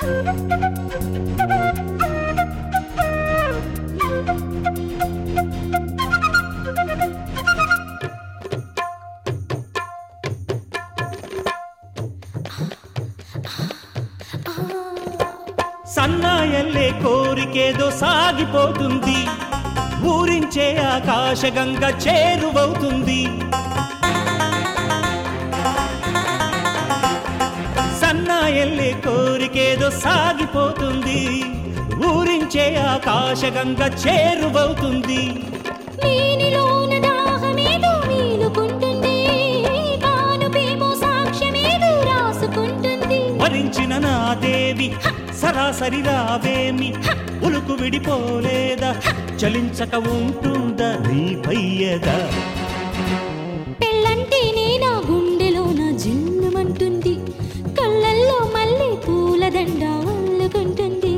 సన్నాయల్లే కోరికేదో సాగిపోతుంది, ఊరించే ఆకాశగంగ చేరువవుతుంది. సన్నాయల్లే కోరికేదో సాగిపోతుంది, ఊరించే ఆకాశగంగ చేరువవుతుంది. మేనిలోన దాహమేదో వీలుకుంటుంది, కానుపేమో సాక్ష్యమేదో రాసుకుంటుంది. వరించిన నా దేవి సరాసరి రావేమి, ఉలుకు విడిపోలేదా, చలించక ఉంటుందా నీ పయ్యదా. పెళ్ళంటేనే నా గుండెలోన జిన్నుమంటుంది, కళ్ళల్లో మళ్ళీ పూలదండ అల్లుకుంటుంది.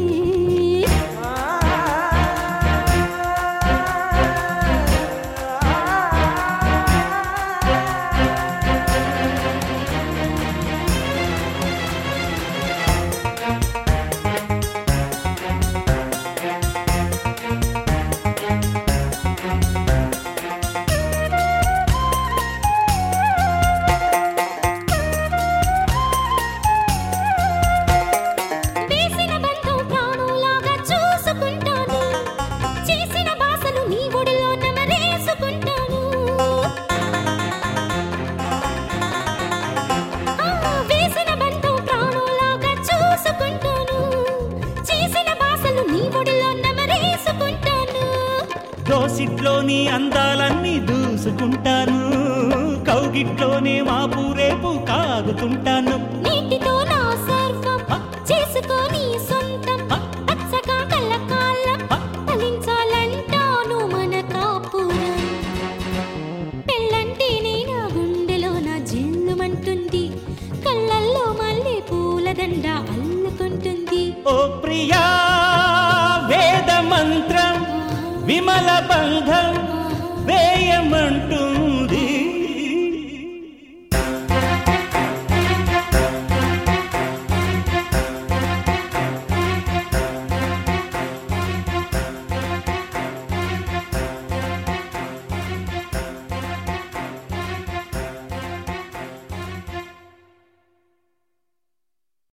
దోసిట్లోని అందాలన్నీ దూసుకుంటాను, కౌగిట్లోనే మా పూరేపు కాగుతుంటాను. నీటితో నా సర్వం చేసుకొని సొంతం, పచ్చగా కళ్ళకాలం ఫలించాలంటాను మన కాపురం. పెళ్ళంటేనే నా గుండెలో నా జిల్లుమంటుంది, కళ్ళల్లో మళ్ళీ పూలదండ అల్లుకుంటుంది. ఓ ప్రియా వేద మంత్రం విమల బంధం వేయమంటూ